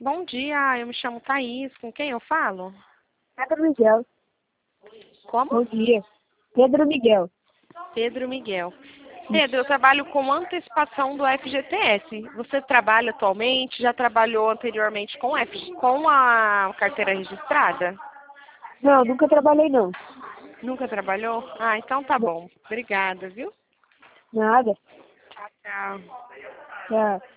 bom dia. Eu me chamo Thaís. Com quem eu falo? Pedro Miguel. Como? Bom dia. Pedro Miguel. Pedro Miguel. Pedro, eu trabalho com antecipação do FGTS. Você trabalha atualmente? Já trabalhou anteriormente com a carteira registrada? Não, nunca trabalhei não. Nunca trabalhou? Ah, então tá bom. Obrigada, viu? Nada. Tchau, tchau. Tchau.